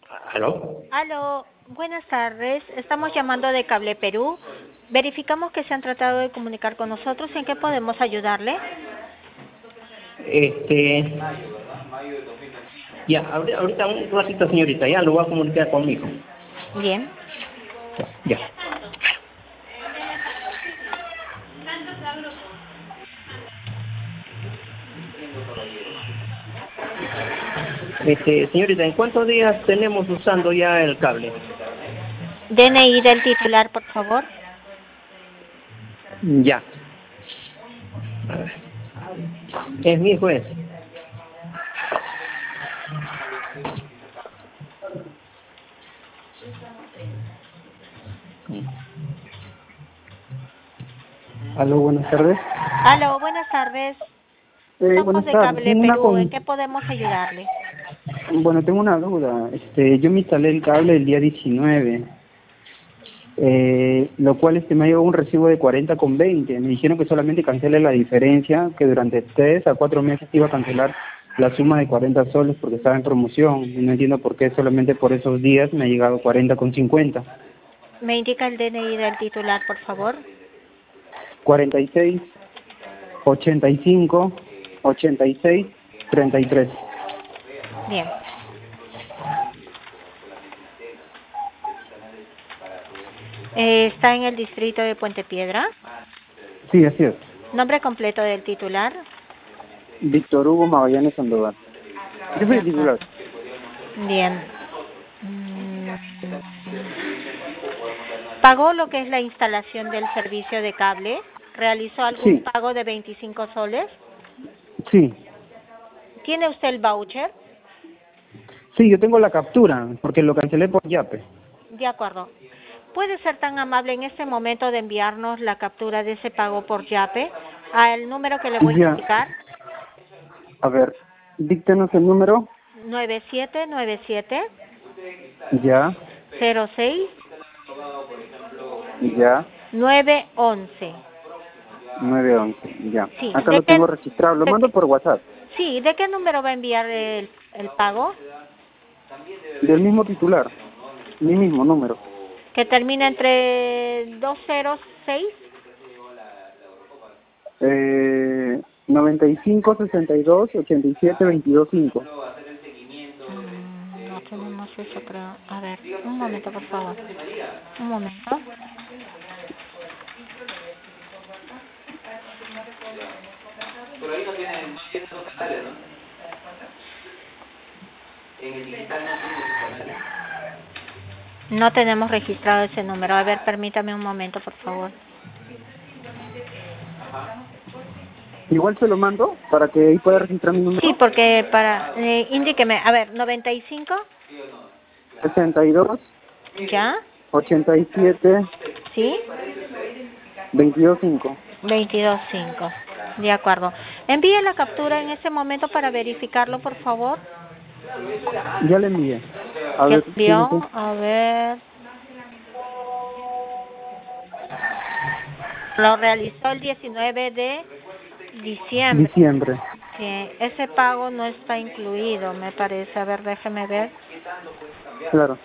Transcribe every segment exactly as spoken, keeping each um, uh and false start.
¿Aló? Aló, buenas tardes. Estamos llamando de Cable Perú. Verificamos que se han tratado de comunicar con nosotros. ¿En qué podemos ayudarle? Este, ya, ahori- ahorita un ratito, señorita, ya lo voy a comunicar conmigo. Bien. Ya. Este, señorita, ¿en cuántos días tenemos usando ya el cable? D N I del titular, por favor. Ya. A ver. Es mi juez. Aló, buenas tardes. Aló, buenas tardes. Eh, Somos buenas de tardes. Cable Tengo una Perú. ¿En con... qué podemos ayudarle? Bueno, tengo una duda. Este, yo me instalé el cable el día diecinueve, eh, lo cual este me ha llegado un recibo de cuarenta con veinte. Me dijeron que solamente cancele la diferencia, que durante tres a cuatro meses iba a cancelar la suma de cuarenta soles porque estaba en promoción. Y no entiendo por qué solamente por esos días me ha llegado cuarenta con cincuenta. ¿Me indica el D N I del titular, por favor? cuarenta y seis, ochenta y cinco, ochenta y seis, treinta y tres. Bien. Eh, ¿Está en el distrito de Puente Piedra? Sí, así es. ¿Nombre completo del titular? Víctor Hugo Magallanes Sandoval. Yo soy De el acuerdo. titular. Bien. Mm, ¿Pagó lo que es la instalación del servicio de cable? ¿Realizó algún Sí, pago de veinticinco soles? sí. ¿Tiene usted el voucher? Sí, yo tengo la captura, porque lo cancelé por Yape. De acuerdo. ¿Puede ser tan amable en este momento de enviarnos la captura de ese pago por Yape al número que le voy a Ya, indicar? a ver, díctanos el número. nueve siete nueve siete Ya, cero seis ya, nueve once. nueve once, ya. Sí, Acá ¿de lo qué, tengo registrado, lo de mando qué- por WhatsApp. sí, ¿de qué número va a enviar el, el pago? Del mismo titular, mi mismo número. Que termina entre dos cero seis. Eh, noventa y cinco, sesenta y dos, ochenta y siete, veintidós, cinco. Mm, no tenemos eso, creo. A ver, un momento, por favor. Un momento. Pero ahí no tienen, no tienen esos canales, ¿no? En el digital no tienen esos canales. No tenemos registrado ese número. A ver, permítame un momento, por favor. Igual se lo mando para que ahí pueda registrar mi Sí, número. porque para... Eh, indíqueme. A ver, noventa y cinco. sesenta y dos, ¿Ya? ochenta y siete, ¿Sí? veintidós, cinco. veintidós cinco. De acuerdo. Envíe la captura en ese momento para verificarlo, por favor. Ya le envié. A ¿Ya ver, fíjese. envió? A ver. Lo realizó el diecinueve de diciembre. Diciembre. Sí, ese pago no está incluido, me parece. A ver, déjeme ver. Claro.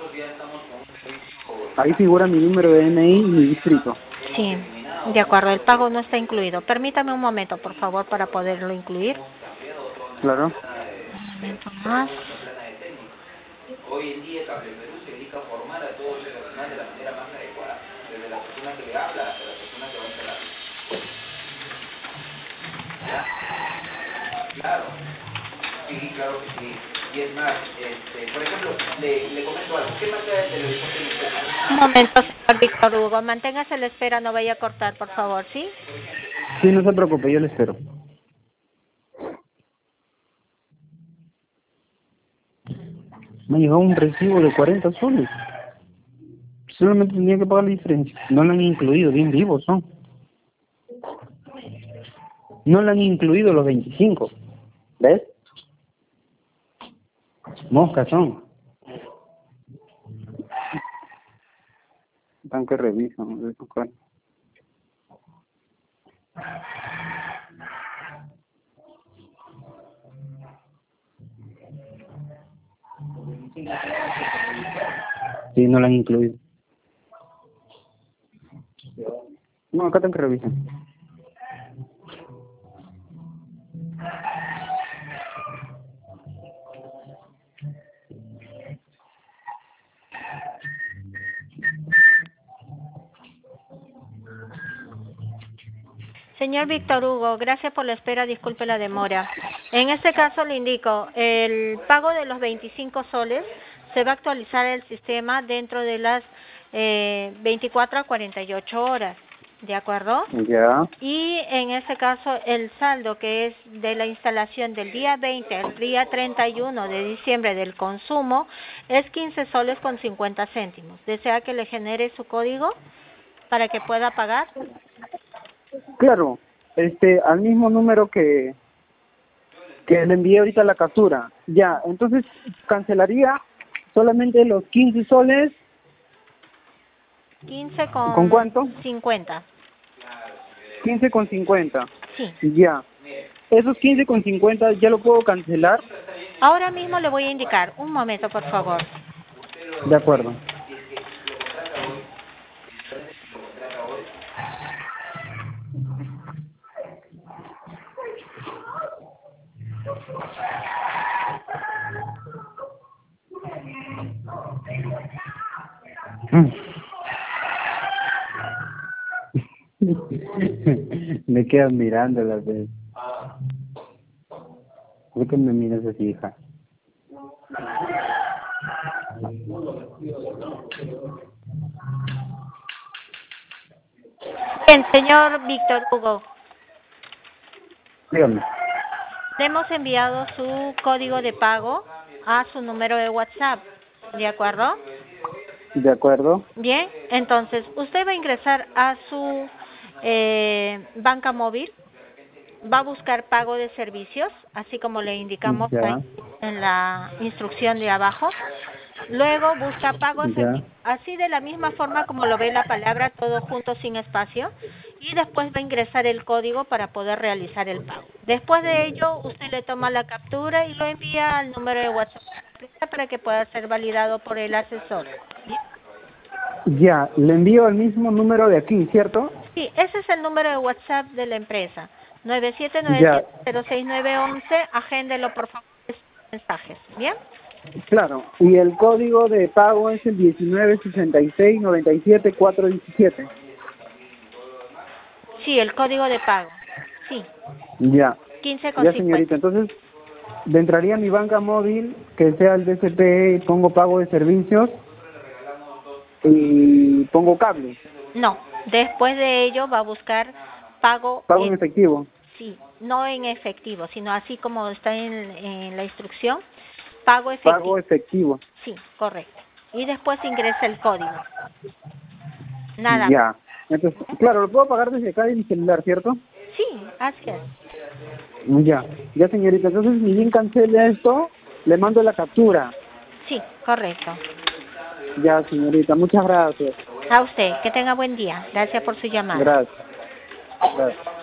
Ahí figura mi número de D N I y mi distrito. Sí, de acuerdo, el pago no está incluido. Permítame un momento, por favor, para poderlo incluir. Claro. Un momento más. Hoy en día Cable Perú se dedica a formar a todo ese personal de la manera más adecuada, desde la persona que le habla hasta la persona que va a instalar. Claro, sí, claro que sí. Y es más, este, por ejemplo, le, le comento algo. ¿Qué marca de televisión tiene usted? Un momento, señor Víctor Hugo. Manténgase a la espera, no vaya a cortar, por favor, ¿sí? Sí, no se preocupe, yo le espero. Me ha llegado un recibo de cuarenta soles. Solamente tenía que pagar la diferencia. No lo han incluido, bien vivos son. No le han incluido los veinticinco. ¿Ves? Moscas son. Están que revisan. Voy a buscar. Sí, no la han incluido. No, acá tengo que revisar. Señor Víctor Hugo, gracias por la espera, disculpe la demora. En este caso le indico, el pago de los veinticinco soles se va a actualizar el sistema dentro de las eh, veinticuatro a cuarenta y ocho horas, ¿de acuerdo? Ya. Y en este caso el saldo que es de la instalación del día veinte al día treinta y uno de diciembre del consumo es quince soles con cincuenta céntimos. ¿Desea que le genere su código para que pueda pagar? Claro, este, al mismo número que, que le envié ahorita la captura. Ya, entonces cancelaría solamente los quince soles. quince con... ¿Con cuánto? cincuenta. quince con cincuenta. Sí. Ya. Esos quince con cincuenta ya lo puedo cancelar. Ahora mismo le voy a indicar. Un momento, por favor. De acuerdo. Me quedan mirando las veces. ¿Por qué me miras así, hija? Bien, señor Víctor Hugo. Dígame. Le hemos enviado su código de pago a su número de WhatsApp. ¿De acuerdo? De acuerdo. Bien, entonces usted va a ingresar a su eh, banca móvil, va a buscar pago de servicios, así como le indicamos Ya. ahí en la instrucción de abajo. Luego busca pago de Ya. servicios, así de la misma forma como lo ve la palabra, todo junto sin espacio. Y después va a ingresar el código para poder realizar el pago. Después de ello, usted le toma la captura y lo envía al número de WhatsApp para que pueda ser validado por el asesor. Ya, le envío al mismo número de aquí, ¿cierto? Sí, ese es el número de WhatsApp de la empresa. nueve siete nueve Ya, siete cero seis nueve uno uno, agéndelo por favor esos mensajes. ¿Bien? claro. Y el código de pago es el diecinueve sesenta y seis noventa y siete cuatrocientos diecisiete. Sí, el código de pago. Sí, Ya. quince con Ya, cincuenta. señorita. Entonces, le entraría a mi banca móvil, que sea el D C P, pongo pago de servicios y pongo cable. No, después de ello va a buscar pago, Pago en en- efectivo. sí, no en efectivo, sino así como está en, en la instrucción, pago efectivo. Pago efectivo. Sí, correcto. Y después ingresa el código. Nada. Ya. Entonces, claro, lo puedo pagar desde acá de mi celular, ¿cierto? Sí, así es. Ya. Ya, señorita. Entonces, ni bien cancele esto, le mando la captura. Sí, correcto. Ya, señorita. Muchas gracias. A usted, que tenga buen día. Gracias por su llamada. Gracias. Gracias.